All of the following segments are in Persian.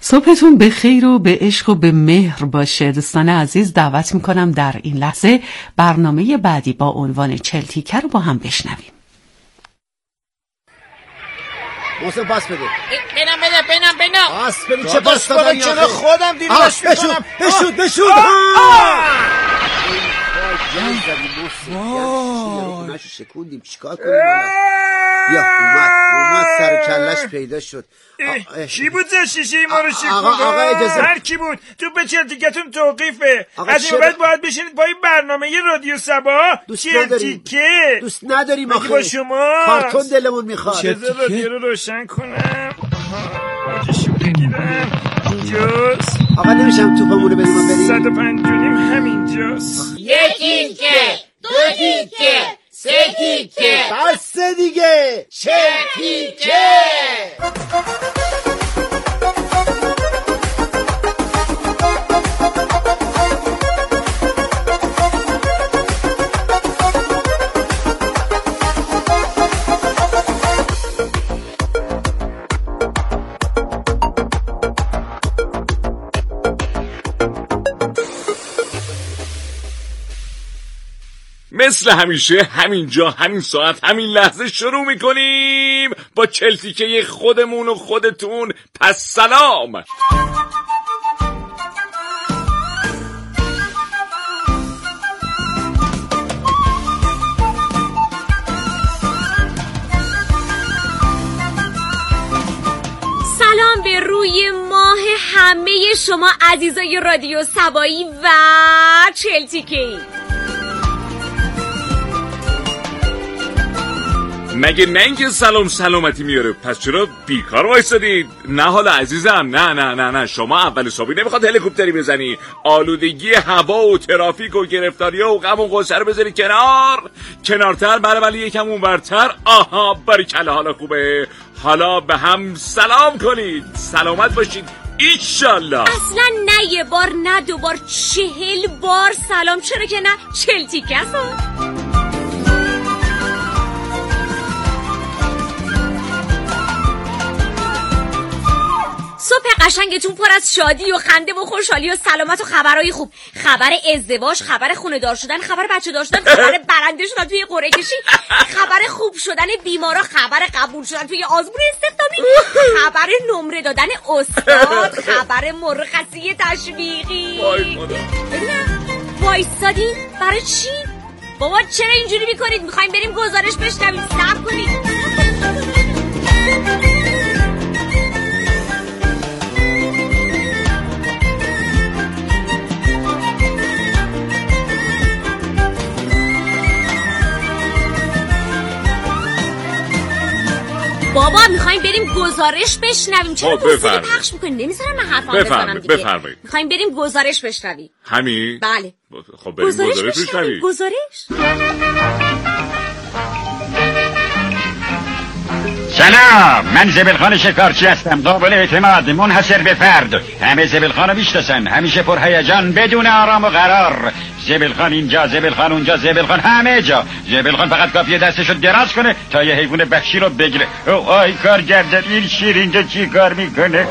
صبحتون به خیر و به عشق و به مهر باشه. دوستان عزیز، دعوت میکنم در این لحظه برنامه بعدی با عنوان چلتیکه رو با هم بشنویم. محسن پاس بده. بینم پاس بده. چه پاس دادن چرا خودم دیدمش میکنم. بشود شکوندیم. چیکار کنیم یا اومد سر کلش پیدا شد. کی بود شیشه ما رو شکوند؟ آقا اجازه. هر کی بود تو به چلتیکتون توقیفه. از این بعد باید بشینید با این برنامه رادیو صبا چلتیکه. دوست نداریم آخه با شما کارتون دلمون میخواد. چلتیکه رادیو رو روشن کنم. آتیشو بگیرم. اینجاست. آقا نمیشم توپمون رو بدیم بریم. 105 همینجاست. یکی که 2 تیکه 3 تیکه بس دیگه. چلتیکه. مثل همیشه همینجا همین ساعت همین لحظه شروع میکنیم با چلتیکه خودمون و خودتون. پس سلام. سلام به روی ماه همه شما عزیزای رادیو سبایی و چلتیکه. مگه نه اینکه سلامتی میاره؟ پس چرا بیکار وایسادید؟ نه حالا عزیزم، نه شما اول صبحی نمیخواد هلیکوپتری بزنی. آلودگی هوا و ترافیک و گرفتاری و غم و غصه رو بذاری کنارتر. ولی یکم اونورتر. آها باریکلا، حالا خوبه. حالا به هم سلام کنید. سلامت باشید ایشالله. اصلا نه یه بار نه 2 بار 40 بار سلام. چرا که نه چلتیکه است. صبح قشنگتون پر از شادی و خنده و خوشحالی و سلامت و خبرهای خوب. خبر ازدواج، خبر خونه دار شدن، خبر بچه دار شدن، خبر برنده شدن توی قرعه کشی، خبر خوب شدن بیمارا، خبر قبول شدن توی آزمون استخدامی، خبر نمره دادن استاد، خبر مرخصی تشویقی. وایستادین برای چی؟ بابا چرا اینجوری میکنید؟ میخوایم بریم گزارش بشنویم. صبر کنید. بابا میخوایم بریم گزارش بشنویم. چرا موسیقی پخش میکنیم؟ نمیذارم من حرفام بزنم دیگه. بفرمایید. میخوایم بریم گزارش بشنویم. همین؟ بله. خب بریم گزارش بشنویم. سلام، من زبلخان شکارچی هستم. قابل اعتماد، منحصر به فرد. همه زبلخانو میشناسن. همیشه پر هیجان، بدون آرام و قرار. زبلخان اینجا، زبلخان اونجا، زبلخان همه جا. زبلخان فقط کافیه دستشو دراز کنه تا یه حیوان وحشی رو بگیره. آی کارگردان، این شیر اینجا چی کار میکنه؟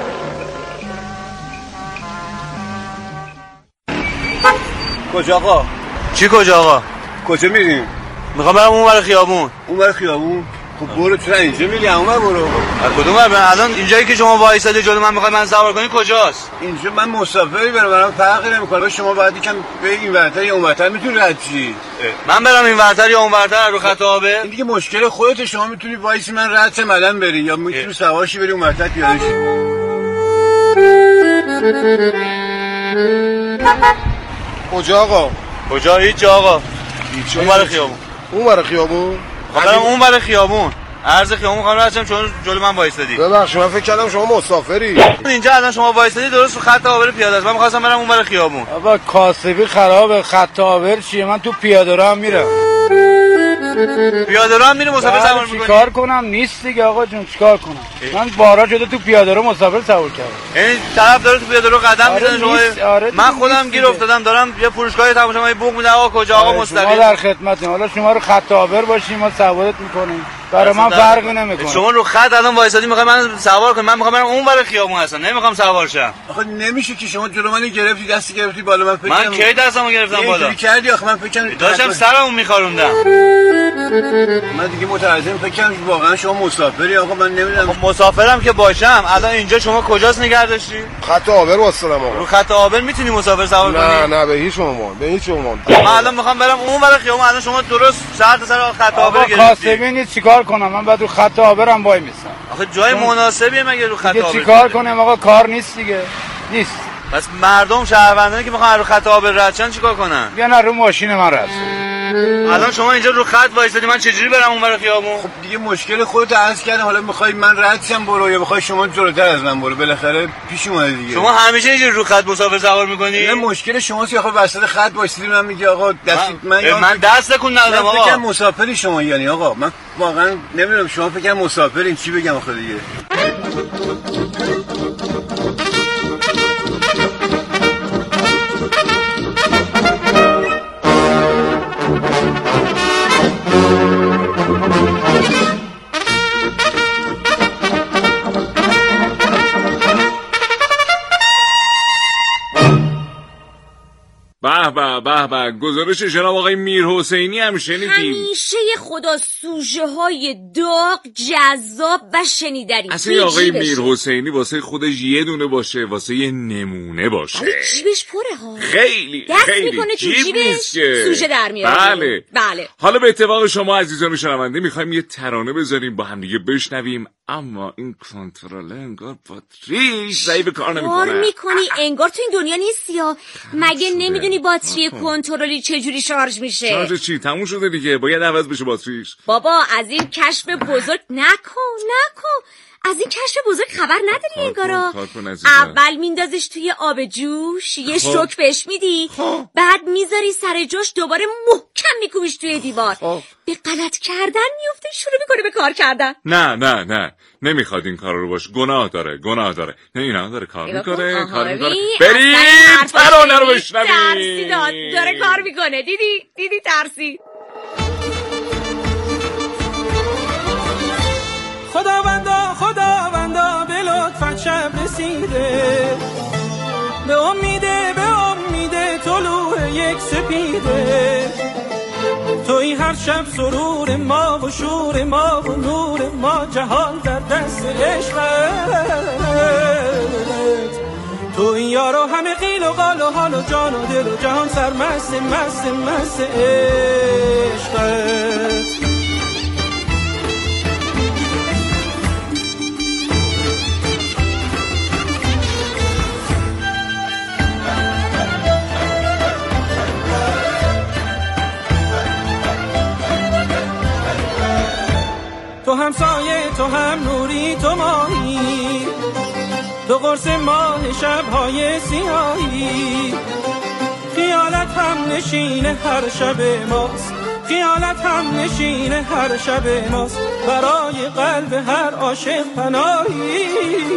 کجا آقا؟ چی کجا آقا؟ کجا میریم؟ میخوام برم اون ور خیابون. اون ور خیابون؟ خب برو، چرا اینجا میری؟ اون ور برو. از کدوم ور برم؟ الان اینجایی که شما وایساده جلو من میخوای من سوار کنی کجاست؟ اینجا من مسافری برم فرقی نمیکنه. شما باید یکم به این ورتر یا اون ورتر میتونی رد چی؟ من برم این ورتر یا اون ورتر رو خط آبه؟ این دیگه مشکل خودت. شما میتونی وایسی من رد مدن بری یا میتونی سوارشی بری اون ورتر پیاده شی. کجا آقا؟ کجا؟ هیچ جا آقا. اون ور خیابون. اون ور خیابون؟ برم اون ور خیابون. عرض خیابون میخوام رفتم چون جلو من وایسادی. ببخشید من فکر کردم شما مسافری. اینجا الان شما وایسادی درست خط آبر پیاده است. من می‌خواستم برم اون ور خیابون. بابا کاسبی خرابه. خط آبر چیه؟ من تو پیاده رو هم میرم. پیاده رو هم میری مسافر سوار می‌کنی؟ چیکار کنم؟ نیست دیگه آقا جون. چیکار کنم؟ من بارا شده تو پیاده رو مسافر سوار کردم. این طرف داره تو پیاده رو قدم میزنه شما. من خودم گیر افتادم دارم یه فروشگاه تماشاگاهی بوق میدم. آقا کجا؟ آقا مستقیم. ما در خدمتیم. حالا شما رو خط آبر باشیم ما سوارت می‌کنیم. برای من فرقی نمیکنه. شما رو خط الان وایسادی میخوای من سوار کنم، من میخوام برم اون برای خیابون هستم، نمیخوام سوار شم. آخه نمیشه که شما جلو من گرفتی، دستی گرفتی بالا، من فکر من کی دستمو گرفتم بالا؟ اینجوری کردی آخه من فکر کنم داشتم سرمو میخاروندم. من دیگه مترجم فکر کنم واقعا شما مسافری. آقا من نمیدونم. مسافرم که باشم، الان اینجا شما کجاست نگه داشتی؟ خط آبر واسطم آقا. رو خط آبر میتونی مسافر سوار کنی؟ نه به هیچ عنوان، به هیچ عنوان. من الان میخوام برم اون برای خیابون، الان شما درست سر خط آبر گرفتی. آقا کاسبی نیست چیکار کنم؟ من بعد رو خط آبرم وای میسم. آخه جای مناسبیه مگه رو خط آبر؟ چیکار کنم آقا؟ کار نیست دیگه. نیست. پس مردم شهروندانی که میخوان رو خط آبر رد شن چیکار کنن؟ بیان رو ماشین من رد. الان شما اینجا رو خط وایسادی، من چجوری برم اون برای خیابون؟ خب دیگه مشکل خودت عرض کردم، حالا میخوای من رد شم برو یا میخوای شما جلوتر از من برو، بالاخره پیش اومده دیگه. شما همیشه اینجوری رو خط مسافر سوار میکنی؟ نه مشکل شماست که آقا وسط خط وایسیدی من میگی آقا دستی من دست تکون ندادم آقا. من فکر مسافری شما یعنی آقا من واقعا نمیدونم شما فکر مسافرین چی بگم آخه دیگه. به به گزارش جناب آقای میرحسینی هم شنیدیم. همیشه خدا سوژه های داغ جذاب و شنیدنی. اصلا آقای میرحسینی واسه خودش یه دونه باشه، واسه یه نمونه باشه. جیبش پره ها. خیلی میکنه تو جیب نیست که سوژه در میاره. بله. حالا به اتفاق شما عزیزان شنونده میخوایم یه ترانه بذاریم با هم دیگه بشنویم، اما این کنترل انگار باتریش ضعیف کار میکنی انگار تو این دنیا نیستی یا مگه نمیدونی باتری کنترلی چجوری شارژ میشه؟ شارژ چی؟ تموم شده دیگه، باید عوض بشه باتریش. بابا از این کشف بزرگ نکن. از این کشف بزرگ خبر نداری انگارا. اول میندازش توی آب جوش، یه شوک بهش میدی، بعد میذاری سر جاش، دوباره محکم میکوبیش توی دیوار. به غلط کردن میفته، شروع میکنه به کار کردن. نه نمیخواد این کار رو باش، گناه داره. نه اینا داره کار میکنه. بریم ترانه رو بشنویم. ترسید داره کار میکنه. دیدی ترسید. خداوندا به لطفت شب رسیده، به امید طلوع یک سپیده، توی هر شب سرور ما و شور ما و نور ما، جهان در دست عشقت، توی یارو همه قیل و قال و حال و جان و دل و جهان سرمست عشقت. تو هم سایه، تو هم نوری، تو ماهی، تو قرص ماه شب‌های سیاهی، خیالت هم نشین هر شب ماست، خیالت هم نشین هر شب ماست، برای قلب هر عاشق پناهی،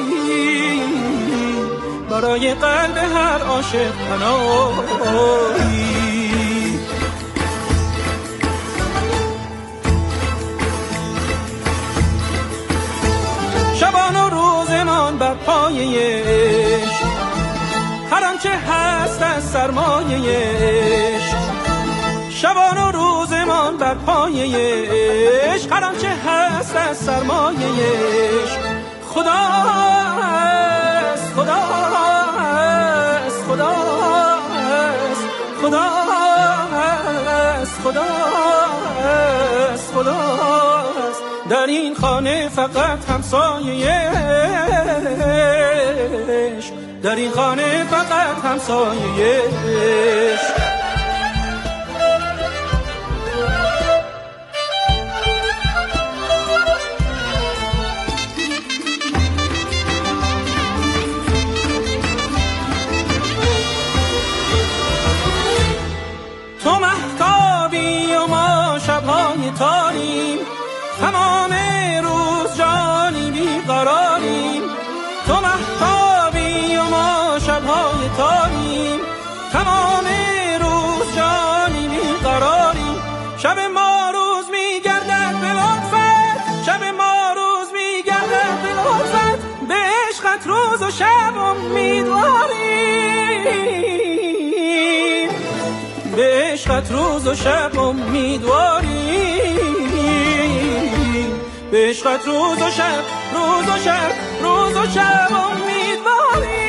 برای قلب هر عاشق پناهی. شبان و روزمان بر پایه عشق، هر آنچه هست از سرمایه عشق، شبان و روزمان بر پایه عشق، هر آنچه هست از سرمایه عشق، خدا است، خدا است، خدا است، خدا است، خدا است، خدا است، در این خانه فقط همسایه عشق، در این خانه فقط همسایه عشق. تو مهتابی و ما شب‌های تاریم، تمام روز جانی بیقراریم، تو مهتابی و ما شب‌های تاریم، تمام عشقت روز و شب امیدواریم، به عشقت روز و شب روز و شب روز و شب امیدواریم.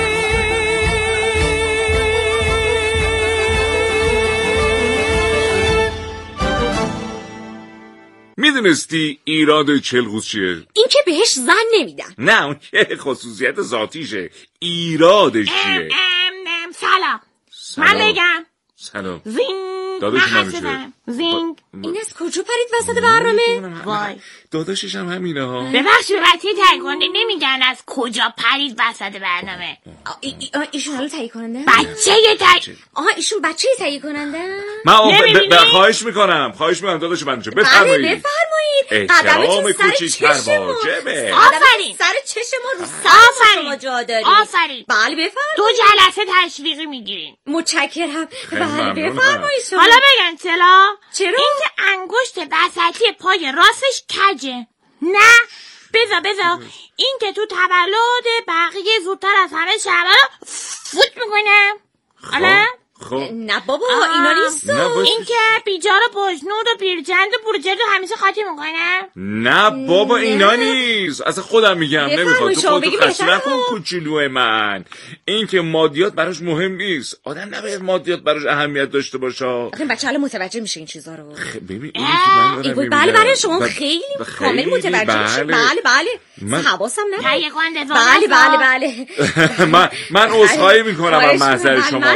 میدونستی ایراد چلغوز چیه؟ این که بهش زن نمیدن. نه اون که خصوصیت ذاتیشه. ایرادش چیه؟ سلام. من بگم سلام. زینگ. داداش منو چه؟ زینگ. این از کجا پرید وسط برنامه؟ وای داداشش هم همینه ها. ببخشید بچه تهیه کننده نمیگن از کجا پرید وسط برنامه. ایشون حالا تهیه کننده؟ بچه ایشون بچه تهیه کننده؟ من خواهش میکنم داداش منو چه بفرمایید. بله بفرمایید. احترام کوچیک‌تر واجبه. آفرین. سر چشم ما رو سر شما جا دارید. آفرین. بله بفرمایید. 2 جلسه تشویقی میگیرین. متشکرم. بله بفرمایید. حالا بگن چرا این که انگشت وسطی پای راستش کجه. نه بذار این که تو تولد بقیه زودتر از همه شبا فوت میکنه. حالا نه بابا اینا نیست. این که بیجار و بجنود و بیرجند و بورجرد و همیشه خاطی میکنه. نه بابا اینا نیست. اصلا خودم میگم نمیخواد تو خودتو خسته نکن کوچولو من. این که مادیات براش مهم نیست. آدم نباید مادیات براش اهمیت داشته باشه. آخه بچه حالا متوجه میشه این چیزا رو. ببین اینی که من دارم میبینم. بله شما خیلی کامل متوجه میشه. بله حواسم نبود. بله من عذرخواهی میکنم از محضر شما.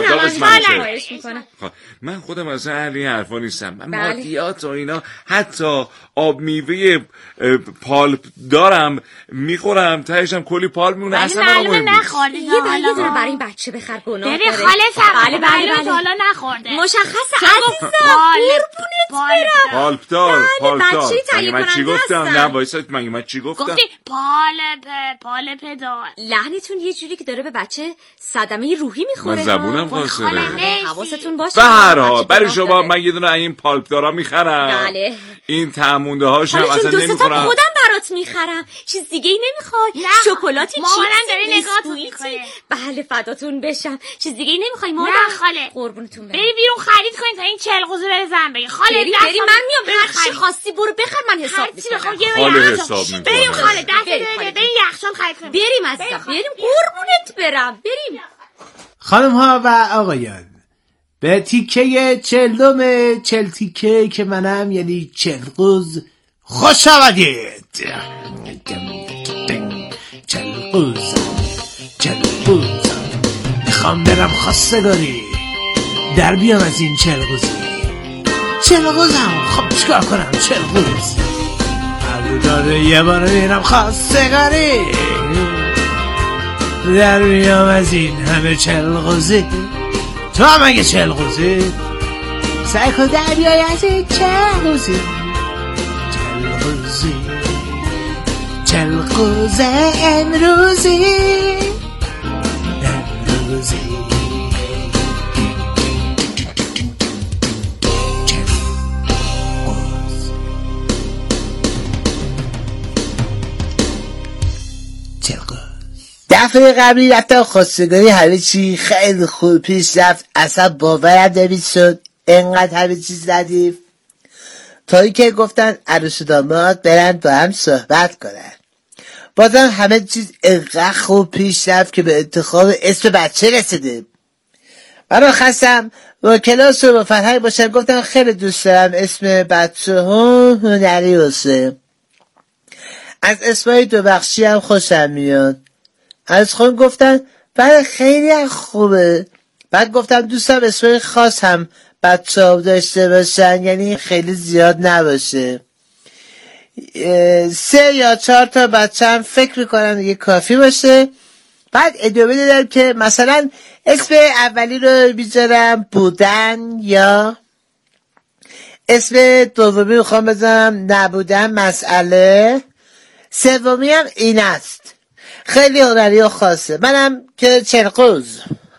من خودم از اهل حرفا نیستم. من مادیات و اینا حتی آب میوه پالپ دارم میخورم تهشم کلی پالپ میمونه. اصلا مهم نیست. یه دونه برای این بچه بخر گناه داره. خاله سب بله حالا نخورده. مشخصه عزیزم قربونت برم. پالپ دار من چی گفتم؟ نه وایسات من چی گفتم؟ گفتی پالپ دار. لعنتون یه جوری که داره به بچه صدمه روحی میخوره. من زبونم قاصره. حواستون باشه. به هر حال برای شما من یه دونه این پالپ دارا میخرم. بله. این تمونده هاش هم اصلا نمیخورم. خودم برات میخرم. چیز دیگه ای نمیخوای؟ شکلاتی مامانم داره نگاهتون میکنه. بله فداتون بشم. چیز دیگه ای نمیخوای مامان؟ نه خاله قربونتون برم. بری بیرون خرید کنید تا این چلغوزه بره زن بگی. خاله بری من میام. هر چی خواستی برو بخر من حساب میکنم. خاله حساب میکنم. بریم خاله دست بریم یخچال خرید کنیم. بریم عزیزم بریم قربونت برم. بریم. خانم ها و آقایان به تیکه 40 تیکه که منم یعنی چلغوز خوش آمدید. چلغوز میخوام برم خواستگاری در بیام از این چلغوزم. خب چیکار کنم چلغوز ابرو داده یه بار بیرم خواستگاری در بیام از این همه چلغوزی. تو هم اگه چلغوزی سعی کن در بیای از این چلغوزی. چلغوز امروزی. دفعه قبلی رفتم خواستگاری همه چی خیلی خوب پیش رفت. اصلا باورم نمیشد انقدر همه چیز زدیم تا اینکه گفتن عروس و داماد برن با هم صحبت کنن. بازم همه چیز انقدر خوب پیش رفت که به انتخاب اسم بچه رسیدیم. من خواستم با کلاس و با فرهنگ باشم. گفتم خیلی دوست دارم اسم بچه ها هنری باشه. از اسمای 2 بخشی هم خوشم میاد. از خود گفتن بله خیلی خوبه. بعد گفتم دوستم اسمای خاص هم بچه ها داشته باشن، یعنی خیلی زیاد نباشه. 3 یا 4 تا بچه هم فکر میکنم دیگه کافی باشه. بعد ادامه دادم که مثلا اسم اولی رو بیذارم بودن یا اسم دومی میخوام بذارم نبودن مسئله. سومی هم این است خیلی هنری و خاصه. منم که چلغوز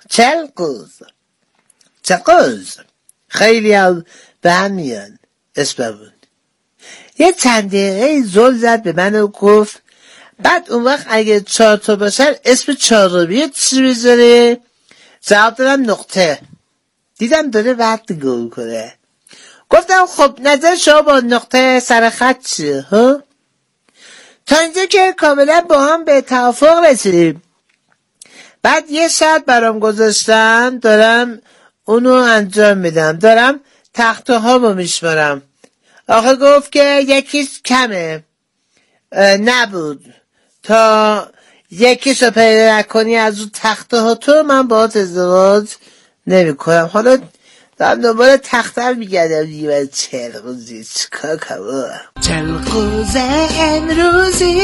خیلی هم به هم میان اسممون. یه چند دقیقه زل زد به من و گفت بعد اون وقت اگه 4 تا باشن اسم 4می چی بذاره؟ جواب دادم نقطه. دیدم داره وقت گل کنه. گفتم خب نظر شما با نقطه سرخط چیه ها؟ تا اینجا که کاملا با هم به توافق رسیدیم. بعد یه ساعت برام گذاشتن دارم اونو انجام میدم، دارم تخته هامو میشمارم. آخه گفت که یکیش کمه، نبود تا یکیشو پیدا نکنی از اون تخته ها تو من باهات ازدواج نمی کنم. حالا دارم دنبال تخته میگردم دیگه برای چلقوزی چکار کنم. چلقوز امروزی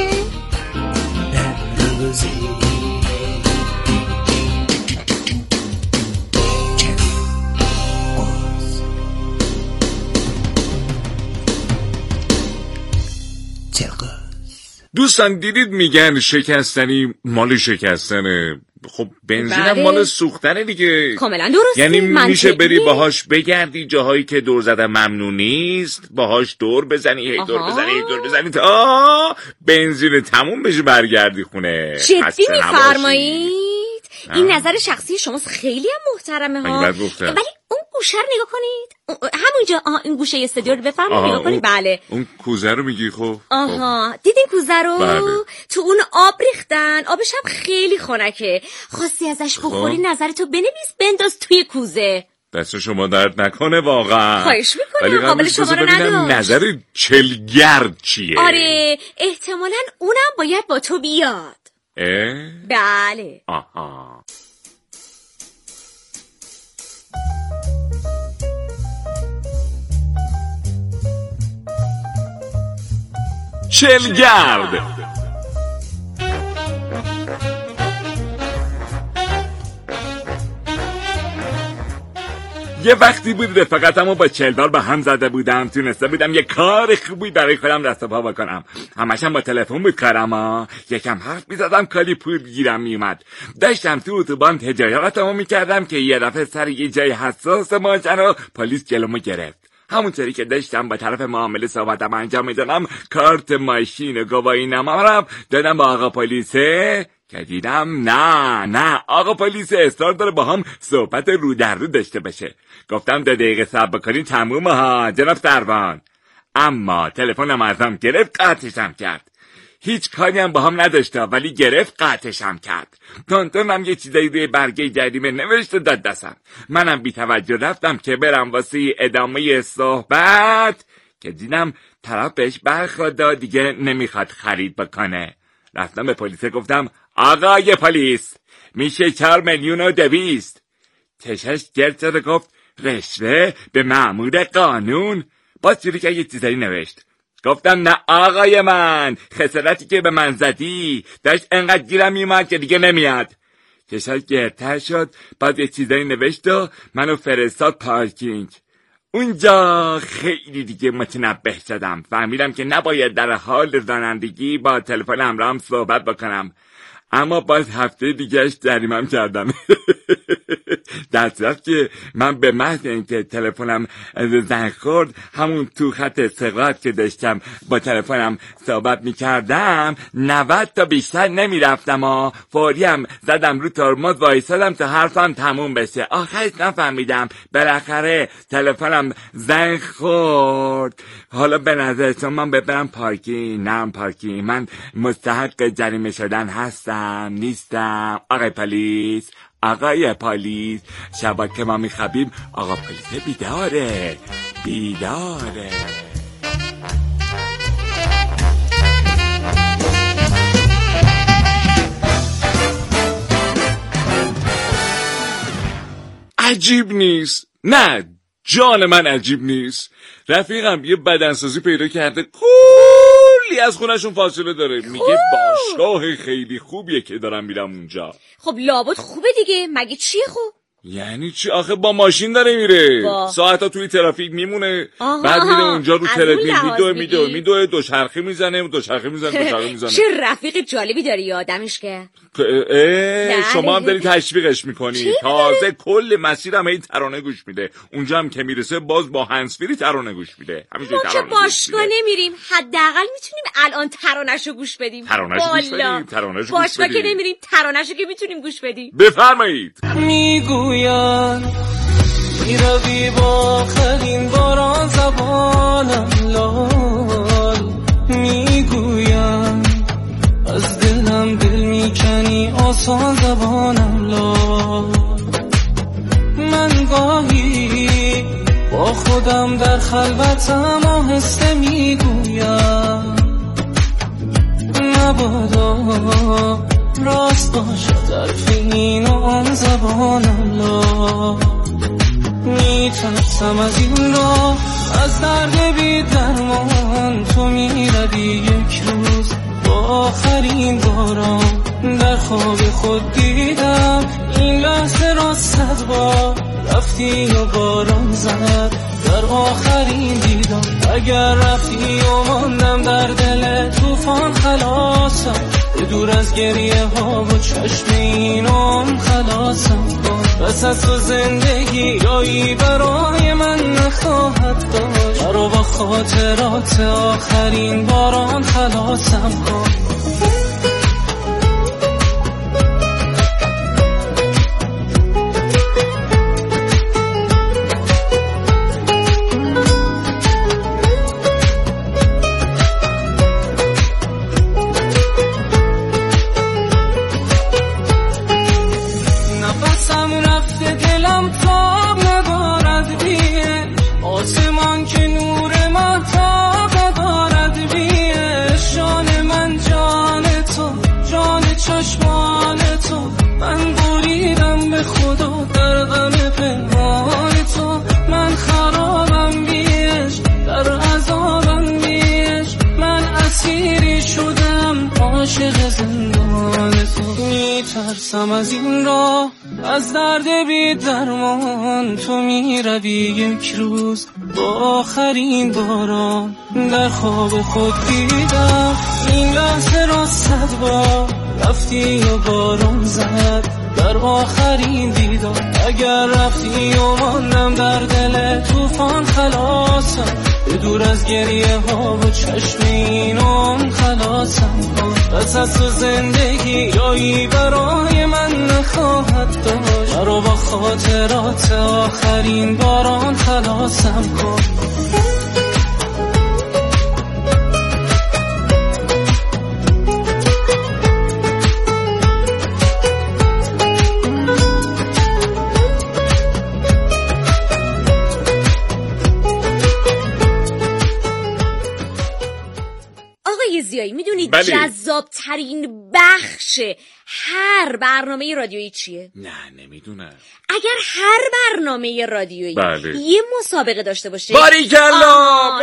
دوستان دیدید میگن شکستنی مال شکستنه. خب بنزینم مال سوختنه دیگه. کاملا درسته. یعنی میشه بری باهاش بگردی جاهایی که دور زدن ممنوع نیست، باهاش دور بزنی، هی دور بزنی تا بنزین تموم بشه برگردی خونه. جدی میفرمایید؟ این نظر شخصی شماست، خیلی هم محترمه ها. ولی اون گوشه رو نگاه کنید، همونجا این گوشه استودیو رو بفرمایید نگاه کنید. بله اون کوزه رو میگی؟ خب دیدین کوزه رو؟ بله. تو اون آب ریختن، آبش هم خیلی خنکه. خواستی ازش بخوری نظرتو بنویس بنداز توی کوزه. دست شما درد نکنه واقعا. خواهش میکنم. قابل شما رو نداشت. نظر چلگرد چیه؟ آره احتمالاً اونم باید با تو بیاد. بله. آها. چلگرد یه وقتی بود رفاقتمو با چلبار با هم زده بودم، تونسته بودم یه کار خوبی برای خودم دست و پا بکنم. همشم با تلفن بود کارم یکم حرف میزدم کلی پول گیرم میومد. داشتم تو اتوبان تجارتمو میکردم که یه دفعه سر یه جای حساس ماجرا پلیس جلومو گرفت. همونطوری که داشتم با طرف معامله صحبتم انجام میدادم کارت ماشین و گواهی نامه‌ام دادم با آقا پلیسه که دیدم نه آقا پلیس اصرار داره با هم صحبت رو در رو داشته باشه. گفتم 2 دقیقه صبر بکنین تمومه ها جناب سروان. اما تلفنم ازم گرفت، قطعشم کرد. هیچ کاری هم با هم نداشته ولی گرفت قطعشم کرد. تونتونم یه چیزایی روی برگه جریمه نوشت و داد دستم. منم بی توجه رفتم که برم واسه ادامه صحبت که دیدم طرف بهش برخورد دیگه نمیخواد خرید بکنه. رفتم به پلیس گفتم آقای پلیس میشه 4,200,000. چشش گرد شد گفت رشوه به مأمور قانون. باز چیزی که یه چیزایی نوشت. گفتم نه آقای من، خسارتی که به من زدی داشت انقدر گیرم میومد که دیگه نمیاد. چشاش گردتر شد. باز یه چیزایی نوشت و منو فرستاد پارکینگ. اونجا خیلی دیگه متنبه شدم. فهمیدم که نباید در حال رانندگی با تلفن همراهم صحبت بکنم. اما باز هفته دیگهش جریمه‌ام کردم. در صورت که من به محض اینکه تلفنم زنگ خورد همون تو خط استقرار که داشتم با تلفنم صحبت میکردم 90 تا بیشتر نمیرفتم و فوری هم زدم رو ترمز وایسادم تا حرفم تموم بشه. آخرش نفهمیدم بالاخره تلفنم زنگ خورد. حالا به نظر شما من ببرم پارکینگ؟ نه پارکینگ، من مستحق جریمه شدن هستم نیستم؟ آقای پلیس شبا که ما میخوابیم آقا پلیس بیداره. عجیب نیست؟ نه جان من عجیب نیست. رفیقم یه بدنسازی پیدا کرده کلی از خونشون فاصله داره. میگه باشگاه خیلی خوبیه که دارم میرم اونجا. خب لابد خوبه دیگه، مگه چیه خوب؟ یعنی چی؟ آخه با ماشین داره میره ساعتا توی ترافیک میمونه. بعد میره اونجا رو تلویزیون میدوه دوچرخه میزنه چه رفیق جالبی داری یادمش که شما هم داری تشویقش میکنی. تازه کل مسیرم این ترانه گوش میده. اونجا هم که میرسه باز با هنسفری ترانه گوش میده. ما که باشگاه نمیریم حداقل میتونیم الان ترانه‌شو گوش بدیم. باشگاه که نمیریم ترانه‌شو که میتونیم گوش بدیم. بفرمایید. میگوید میروی با آخرین باران زبانم لال میگویم از دلم دل میکنی آسان زبانم لال من گاهی با خودم در خلوتم آهسته میگویم نبادا راست باشد حرف این و آن زبانم لا میترسم از این راه از درد بی درمان تو میروی یک روز با آخرین باران در خواب خود دیدم این لحظه را 100 بار رفتی و باران زد در آخرین دیدم اگر رفتی و ماندم در دل طوفان خلاصم به دور از گریه ها و چشم اینام خلاصم کن بس از تو زندگی جایی برای من نخواهد داشت مرا با خاطرات آخرین باران خلاصم کن آسمان که نور مهتاب ندارد بیش جان من جان تو جان چشمان تو من بریدم به خدا در غم پنهان تو من خرابم بیش در عذابم بیش من اسیری شدم عاشق زندان تو میترسم از این راه از درد بی درمان تو میروی یک روز با آخرین باران در خواب خود دیدم این لحظه را 100 بار رفتی و باران زد در آخرین دیدم اگر رفتی و ماندم در دل طوفان خلاصم به دور از گریه ها و چشم اینام خلاصم کن بس از تو زندگی جایی برای من نخواهد داشت مرا با خاطرات آخرین باران خلاصم کن زیایی میدونید جذاب ترین بخش هر برنامه رادیویی چیه؟ نه نمیدونم. اگر هر برنامه رادیویی یه مسابقه داشته باشه باریکلا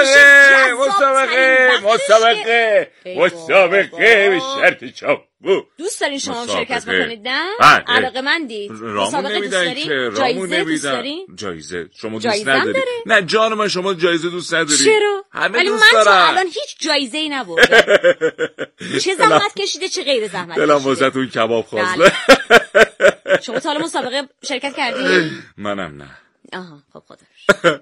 مسابقه به شرط چاقو. دوست دارین شما هم شرکت بکنید؟ نه؟ علاقه‌مندید؟ مسابقه دوست دارین؟ جایزه دوست دارین؟ جایزه شما دوست نداری؟ نه جان من شما جایزه دوست نداری؟ چرا؟ همه دوست دارن. من الان هیچ جایزه‌ای نبردم. چه زحمت کشیده چه غیر زحمت کشیده. دلم واسهتون کباب خواسته. شما تا حالا مسابقه شرکت کردین؟ منم نه. آها خب خدا.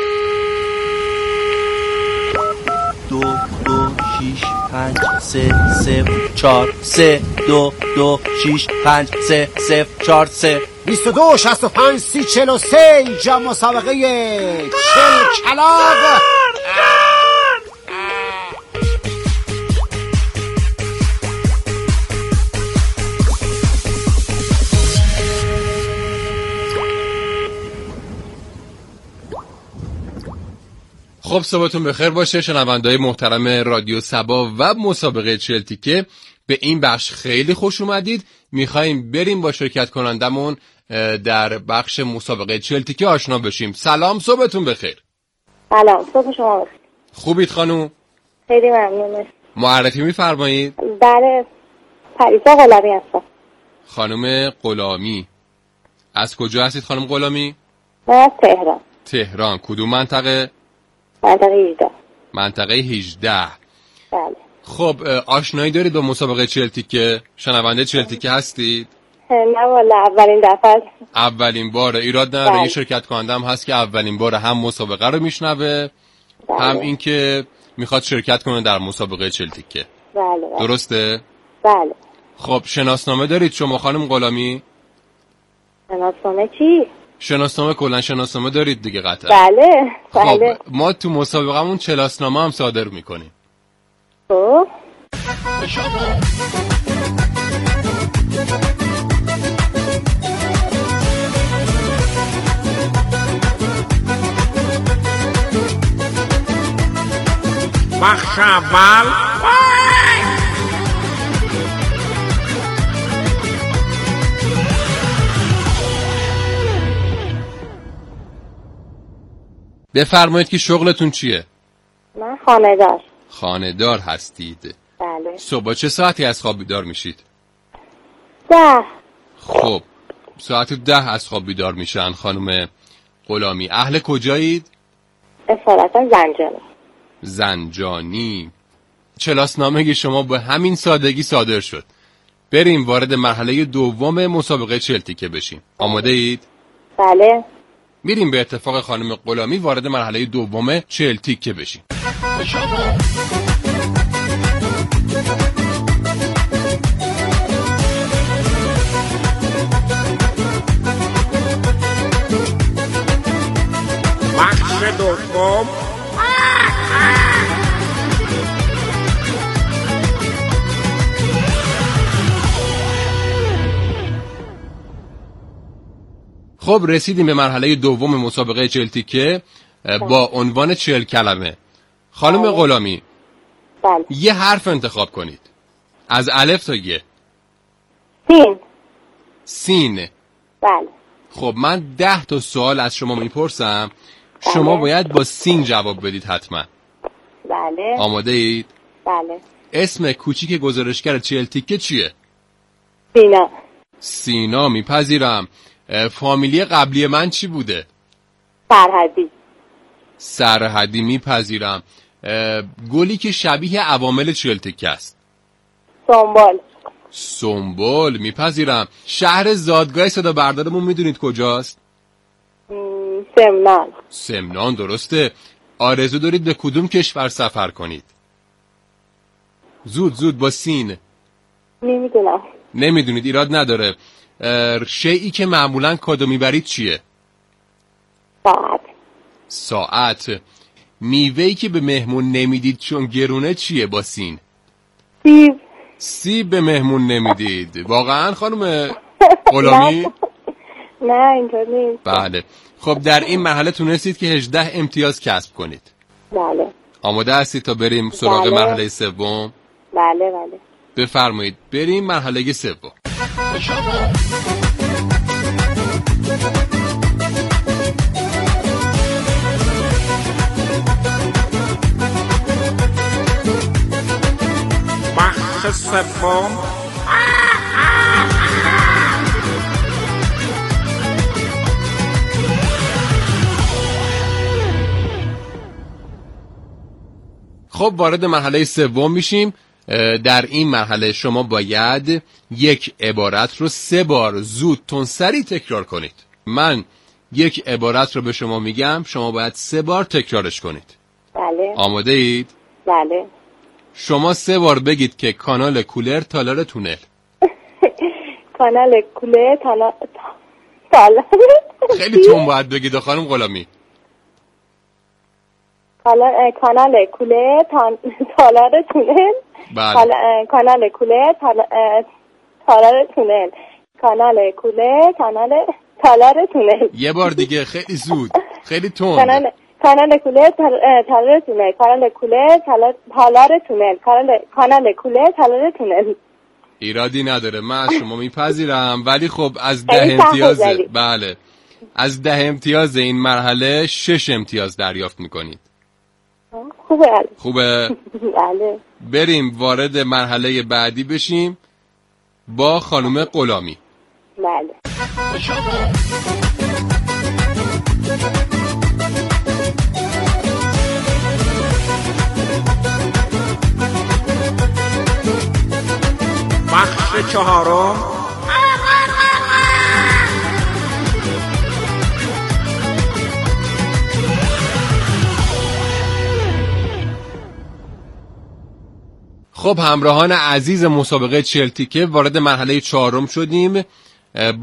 2 6 5 3 0 4 3 2 2 6 5 3 0 4 3 22 65 30 43 اینجا مسابقه 40 کلاب. خب صبحتون بخیر باشه شنونده‌های محترم رادیو صبا و مسابقه 40 تیکه. به این بخش خیلی خوش اومدید. میخوایم بریم با شرکت کنندمون در بخش مسابقه 40 تیکه آشنا بشیم. سلام صبحتون بخیر. سلام صبح شما بخیر. خوبید خانوم؟ خیلی ممنونم. معرفی میفرمایید؟ بله پریسا غلامی هستم. خانم غلامی از کجا هستید خانم غلامی؟ از تهران. تهران کدوم منطقه؟ منطقه 18. منطقه 18. بله. خب آشنایی دارید با مسابقه 40 تیکه؟ شنونده 40 تیکه هستید؟ نه والا اولین دفعه. اولین باره. ایراد نداره. یه شرکت کننده هم هست که اولین باره هم مسابقه رو میشنوه هم این که میخواد شرکت کنه در مسابقه 40 تیکه. بله. درسته؟ بله. خب شناسنامه دارید شما خانم غلامی؟ شناسنامه چی؟ شناسنامه کلا شناسنامه دارید دیگه قطعا. بله بله. خب ما تو مسابقمون چلاسنامه هم صادر میکنیم. خب بخش اول بفرمایید که شغلتون چیه؟ من خانه‌دار. خانه‌دار هستید؟ بله. صبح چه ساعتی از خواب بیدار میشید؟ 10. خب ساعت 10 از خواب بیدار میشن خانم غلامی. اهل کجایید؟ اصالتا زنجانی. زنجانی. چلاسنامه شما به همین سادگی صادر شد. بریم وارد مرحله دوم مسابقه 40 تیکه بشیم. آماده اید؟ بله. میریم به اتفاق خانم غلامی وارد مرحله دوم 40 تیکه بشیم. بخش دوم خب رسیدیم به مرحله دوم مسابقه 40 تیکه با عنوان 40 کلمه. خانم غلامی بله. یه حرف انتخاب کنید از الف تا ی. سین. سین. بله. خب من 10 تا سوال از شما میپرسم. شما باید با سین جواب بدید حتما. بله. آماده اید؟ بله. اسم کوچیک گزارشگر 40 تیکه چیه؟ سینا. سینا میپذیرم. فامیلی قبلی من چی بوده؟ سرحدی. سرحدی میپذیرم. گلی که شبیه عوامل 40 تیکه است؟ سنبل. سنبل میپذیرم. شهر زادگاه صدا بردارمون میدونید کجاست؟ سمنان. سمنان درسته. آرزو دارید به کدوم کشور سفر کنید؟ زود با سین. نمیدونم. نمیدونید ایراد نداره. شیئی که معمولا کادو میبرید چیه؟ ساعت. ساعت. میوه‌ای که به مهمون نمیدید چون گرونه چیه با سین؟ سیب. سیب به مهمون نمیدید. واقعا خانم غلامی؟ نه اینطور نیست. بله. خب در این مرحله تونستید که 18 امتیاز کسب کنید. بله. آماده هستید تا بریم سراغ بله. مرحله سوم؟ بله بله. بفرمایید بریم مرحله سوم. بخش سوم خب وارد مرحله سوم میشیم. در این مرحله شما باید یک عبارت رو 3 بار زود تندسری تکرار کنید. من یک عبارت رو به شما میگم، شما باید 3 بار تکرارش کنید. بله. آماده اید؟ بله. شما 3 بار بگید که کانال کولر تالار تونل. کانال کولر تالار. خیلی تون باید بگید خانم غلامی. کانال کولر تالار تونل. بله. کانال کولر تالار تونل. کانال کولر تالار تونل. یه بار دیگه خیلی زود، خیلی تند. کانال کولر تالار تونل. کانال کولر تالار تونل. کانال کولر تالار تونل. ایرادی نداره، من از شما میپذیرم، ولی خب از 10 امتیاز، بله، از 10 امتیاز این مرحله 6 امتیاز دریافت میکنید. خوبه؟ بله. بریم وارد مرحله بعدی بشیم با خانم غلامی. بله. بخش چهارم خب همراهان عزیز مسابقه 40 تیکه وارد مرحله 4 شدیم